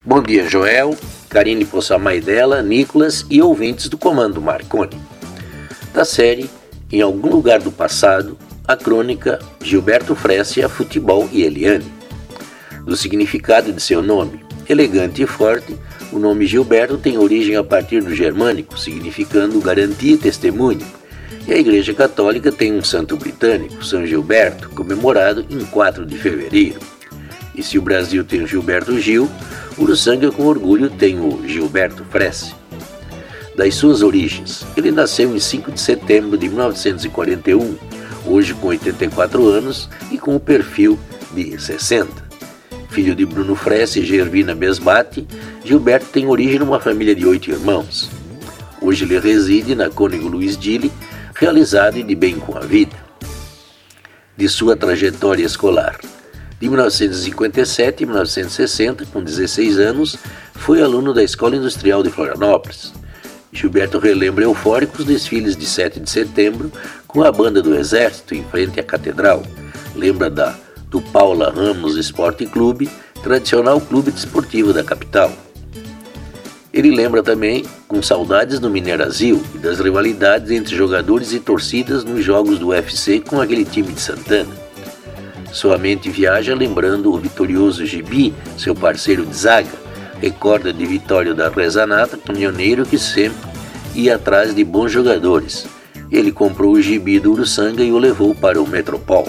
Bom dia, Joel, Karine Poçamaidela, Nicolas e ouvintes do Comando Marconi. Da série Em Algum Lugar do Passado, a crônica Gilberto Fresse a Futebol e Eliane. Do significado de seu nome, elegante e forte, o nome Gilberto tem origem a partir do germânico, significando garantia e testemunho, e a Igreja Católica tem um santo britânico, São Gilberto, comemorado em 4 de fevereiro. E se o Brasil tem o Gilberto Gil, Uruçanga com orgulho tem o Gilberto Fresse. Das suas origens, ele nasceu em 5 de setembro de 1941, hoje com 84 anos e com o perfil de 60. Filho de Bruno Fresse e Gervina Besbate, Gilberto tem origem numa família de 8 irmãos. Hoje ele reside na Cônego Luiz Dille, realizado e de bem com a vida. De sua trajetória escolar. De 1957 a 1960, com 16 anos, foi aluno da Escola Industrial de Florianópolis. Gilberto relembra eufóricos desfiles de 7 de setembro com a banda do Exército em frente à Catedral. Lembra do Paula Ramos Esporte Clube, tradicional clube desportivo da capital. Ele lembra também com saudades do Mineirasio e das rivalidades entre jogadores e torcidas nos jogos do UFC com aquele time de Santana. Sua mente viaja lembrando o vitorioso Gibi, seu parceiro de zaga, recorda de Vitório da Rezanata, caminhoneiro que sempre ia atrás de bons jogadores. Ele comprou o Gibi do Uruçanga e o levou para o Metropol.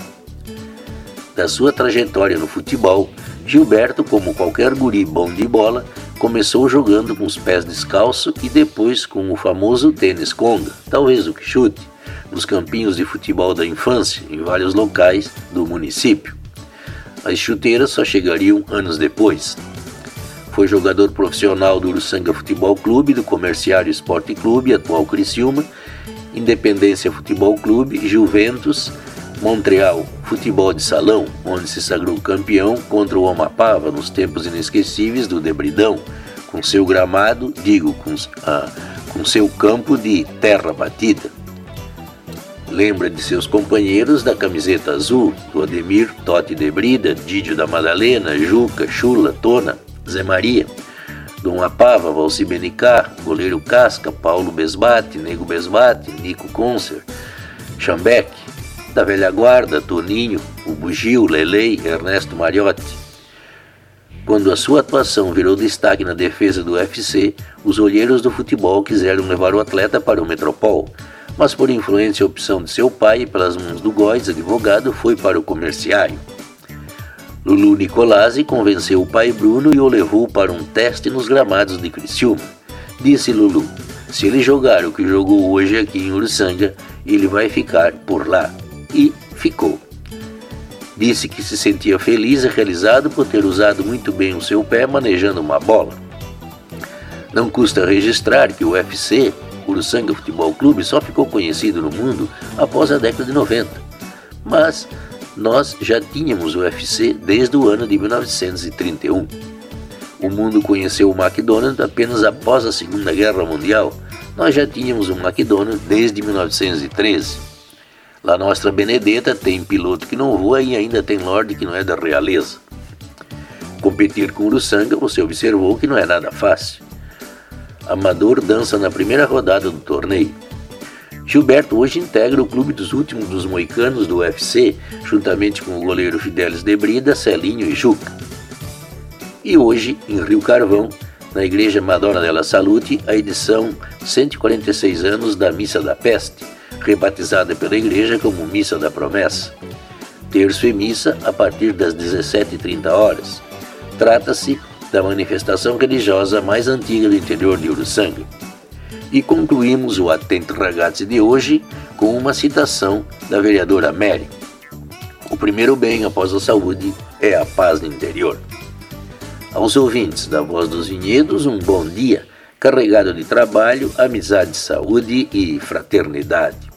Da sua trajetória no futebol, Gilberto, como qualquer guri bom de bola, começou jogando com os pés descalços e depois com o famoso tênis conga, talvez o que chute, nos campinhos de futebol da infância, em vários locais do município. As chuteiras só chegariam anos depois. Foi jogador profissional do Uruçanga Futebol Clube, do Comerciário Esporte Clube, atual Criciúma, Independência Futebol Clube, Juventus, Montreal Futebol de Salão, onde se sagrou campeão contra o Omapava nos tempos inesquecíveis do Debridão, com seu gramado, com seu campo de terra batida. Lembra de seus companheiros da camiseta azul, do Ademir, Totti Debrida, Didio da Madalena, Juca, Chula, Tona, Zé Maria, Dom Apava, Valci Benicá, goleiro Casca, Paulo Besbate, Nego Besbate, Nico Concer, Chambeck, da velha guarda, Toninho, o Bugio, Lelei, Ernesto Mariotti. Quando a sua atuação virou destaque na defesa do UFC, os olheiros do futebol quiseram levar o atleta para o Metropol, mas por influência e opção de seu pai e pelas mãos do Góes, advogado, foi para o Comerciário. Lulu Nicolazzi convenceu o pai Bruno e o levou para um teste nos gramados de Criciúma. Disse Lulu, se ele jogar o que jogou hoje aqui em Uruçanga, ele vai ficar por lá. E ficou. Disse que se sentia feliz e realizado por ter usado muito bem o seu pé manejando uma bola. Não custa registrar que o UFC, Uruçanga Futebol Clube, só ficou conhecido no mundo após a década de 90. Mas nós já tínhamos o UFC desde o ano de 1931. O mundo conheceu o McDonald's apenas após a Segunda Guerra Mundial. Nós já tínhamos o McDonald's desde 1913. La Nostra Benedetta tem piloto que não voa e ainda tem Lorde que não é da realeza. Competir com Uruçanga, você observou que não é nada fácil. Amador dança na primeira rodada do torneio. Gilberto hoje integra o clube dos últimos dos moicanos do UFC, juntamente com o goleiro Fidelis Debrida, Celinho e Juca. E hoje, em Rio Carvão, na Igreja Madonna della Salute, a edição 146 anos da Missa da Peste, rebatizada pela Igreja como Missa da Promessa. Terço e missa a partir das 17h30. Trata-se da manifestação religiosa mais antiga do interior de Uruçanga. E concluímos o Attenti Ragazzi de hoje com uma citação da vereadora Mary. O primeiro bem após a saúde é a paz no interior. Aos ouvintes da Voz dos Vinhedos, um bom dia, carregado de trabalho, amizade, saúde e fraternidade.